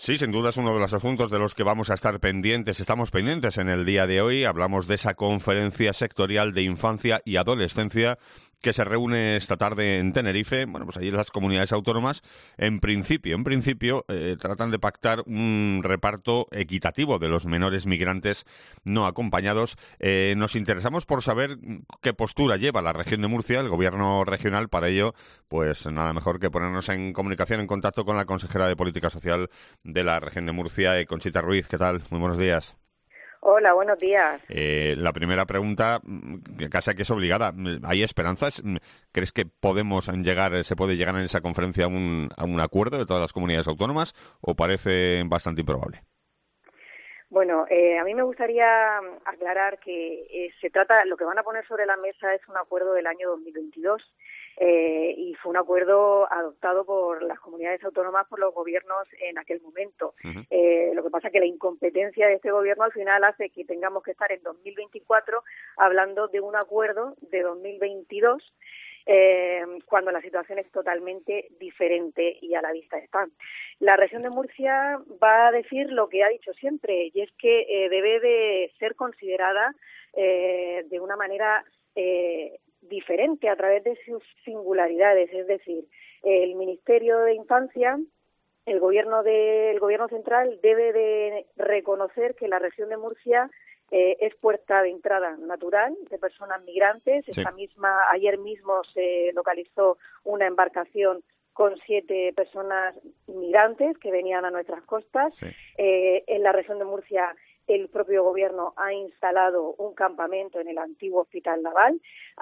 Sí, sin duda es uno de los asuntos de los que vamos a estar pendientes. Estamos pendientes en el día de hoy. Hablamos de esa conferencia sectorial de infancia y adolescencia que se reúne esta tarde en Tenerife. Bueno, pues allí las comunidades autónomas, en principio, tratan de pactar un reparto equitativo de los menores migrantes no acompañados. Nos interesamos por saber qué postura lleva la región de Murcia, el gobierno regional. Para ello, pues nada mejor que ponernos en comunicación, en contacto con la consejera de Política Social de la región de Murcia, Conchita Ruiz. ¿Qué tal? Muy buenos días. Hola, buenos días. La primera pregunta, que casi que es obligada. ¿Hay esperanzas? ¿Crees que se puede llegar en esa conferencia a un acuerdo de todas las comunidades autónomas o parece bastante improbable? Bueno, a mí me gustaría aclarar que lo que van a poner sobre la mesa es un acuerdo del año 2022 y fue un acuerdo adoptado por las comunidades autónomas, por los gobiernos en aquel momento. Uh-huh. Lo que pasa es que la incompetencia de este gobierno al final hace que tengamos que estar en 2024 hablando de un acuerdo de 2022 cuando la situación es totalmente diferente y a la vista está. La región de Murcia va a decir lo que ha dicho siempre, y es que debe de ser considerada de una manera diferente a través de sus singularidades. Es decir, el Ministerio de Infancia, el gobierno central debe de reconocer que la región de Murcia es puerta de entrada natural de personas migrantes. Sí. Ayer mismo se localizó una embarcación con 7 personas migrantes que venían a nuestras costas. Sí. En la región de Murcia el propio gobierno ha instalado un campamento en el antiguo hospital naval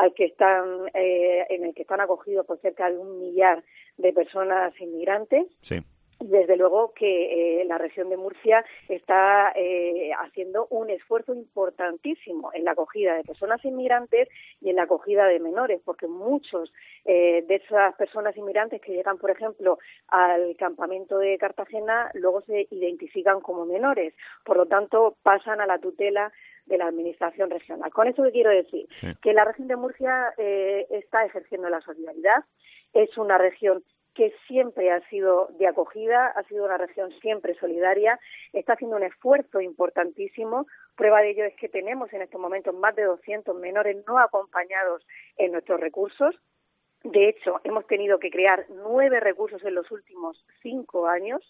en el que están acogidos por cerca de 1 millar de personas inmigrantes. Sí. Desde luego que la región de Murcia está haciendo un esfuerzo importantísimo en la acogida de personas inmigrantes y en la acogida de menores, porque muchos de esas personas inmigrantes que llegan, por ejemplo, al campamento de Cartagena, luego se identifican como menores. Por lo tanto, pasan a la tutela de la Administración regional. Con eso, ¿qué quiero decir? Sí. Que la región de Murcia está ejerciendo la solidaridad. Es una región que siempre ha sido de acogida, ha sido una región siempre solidaria, está haciendo un esfuerzo importantísimo. Prueba de ello es que tenemos en estos momentos más de 200 menores no acompañados en nuestros recursos. De hecho, hemos tenido que crear 9 recursos en los últimos 5 años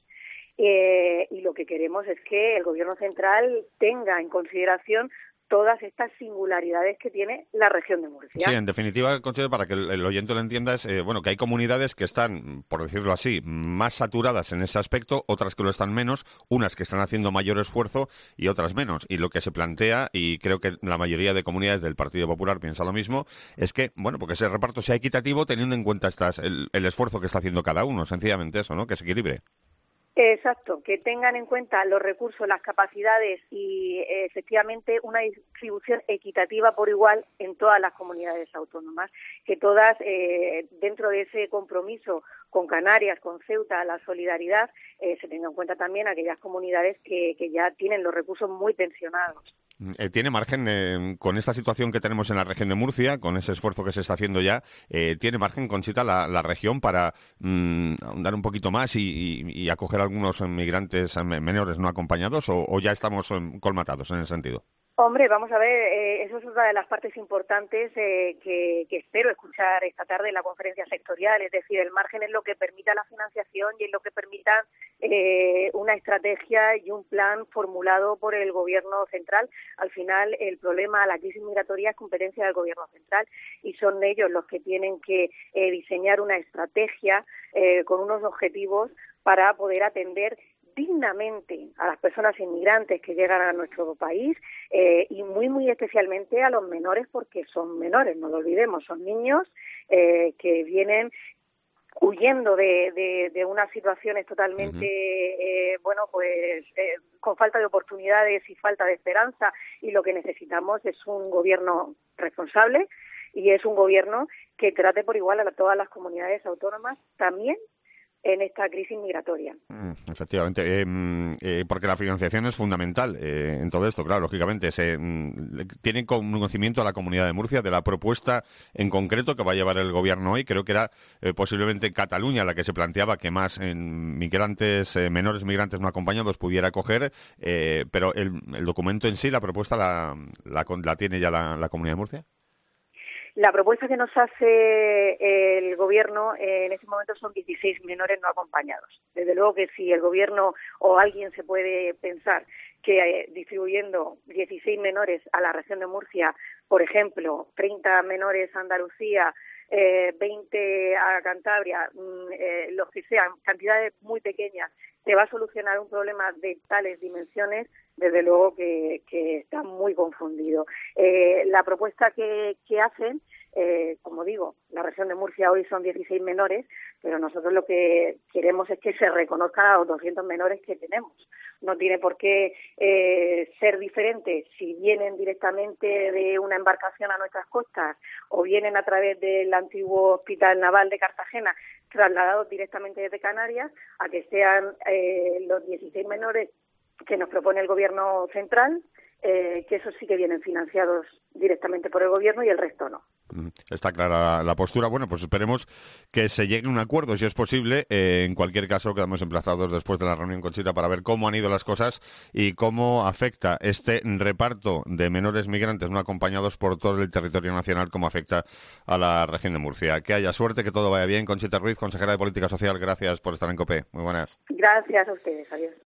y lo que queremos es que el Gobierno central tenga en consideración todas estas singularidades que tiene la región de Murcia. Sí, en definitiva, Conchita, para que el oyente lo entienda, es que hay comunidades que están, por decirlo así, más saturadas en ese aspecto, otras que lo están menos, unas que están haciendo mayor esfuerzo y otras menos. Y lo que se plantea, y creo que la mayoría de comunidades del Partido Popular piensa lo mismo, es que, porque ese reparto sea equitativo teniendo en cuenta el esfuerzo que está haciendo cada uno, sencillamente eso, ¿no? Que se equilibre. Exacto, que tengan en cuenta los recursos, las capacidades y efectivamente una distribución equitativa por igual en todas las comunidades autónomas, que todas dentro de ese compromiso con Canarias, con Ceuta, la solidaridad, se tengan en cuenta también aquellas comunidades que ya tienen los recursos muy tensionados. ¿Tiene margen, con esta situación que tenemos en la región de Murcia, con ese esfuerzo que se está haciendo ya, tiene margen, Conchita, la región para ahondar un poquito más y acoger a algunos migrantes menores no acompañados o ya estamos colmatados en ese sentido? Hombre, vamos a ver, eso es una de las partes importantes que espero escuchar esta tarde en la conferencia sectorial, es decir, el margen es lo que permita la financiación y es lo que permita una estrategia y un plan formulado por el Gobierno central. Al final, el problema, la crisis migratoria es competencia del Gobierno central y son ellos los que tienen que diseñar una estrategia con unos objetivos para poder atender dignamente a las personas inmigrantes que llegan a nuestro país y muy especialmente a los menores, porque son menores, no lo olvidemos, son niños que vienen huyendo de unas situaciones totalmente, con falta de oportunidades y falta de esperanza, y lo que necesitamos es un gobierno responsable y es un gobierno que trate por igual a todas las comunidades autónomas, también en esta crisis migratoria. Efectivamente, porque la financiación es fundamental en todo esto, claro, lógicamente. Tienen conocimiento a la Comunidad de Murcia de la propuesta en concreto que va a llevar el Gobierno hoy. Creo que era posiblemente Cataluña la que se planteaba que más menores migrantes no acompañados pudiera acoger, pero el documento en sí, la propuesta, la tiene ya la Comunidad de Murcia. La propuesta que nos hace el Gobierno en este momento son 16 menores no acompañados. Desde luego que si el Gobierno o alguien se puede pensar que distribuyendo 16 menores a la región de Murcia, por ejemplo, 30 menores a Andalucía, 20 a Cantabria, los que sean, cantidades muy pequeñas, te va a solucionar un problema de tales dimensiones, desde luego que está muy confundido. La propuesta que hacen, como digo, la región de Murcia hoy son 16 menores, pero nosotros lo que queremos es que se reconozcan a los 200 menores que tenemos. No tiene por qué ser diferente si vienen directamente de una embarcación a nuestras costas o vienen a través del antiguo Hospital Naval de Cartagena, trasladados directamente desde Canarias, a que sean los 16 menores que nos propone el Gobierno central, que esos sí que vienen financiados directamente por el Gobierno y el resto no. Está clara la postura. Bueno, pues esperemos que se llegue a un acuerdo, si es posible. En cualquier caso, quedamos emplazados después de la reunión, Conchita, para ver cómo han ido las cosas y cómo afecta este reparto de menores migrantes no acompañados por todo el territorio nacional, cómo afecta a la región de Murcia. Que haya suerte, que todo vaya bien. Conchita Ruiz, consejera de Política Social, gracias por estar en COPE. Muy buenas. Gracias a ustedes. Adiós.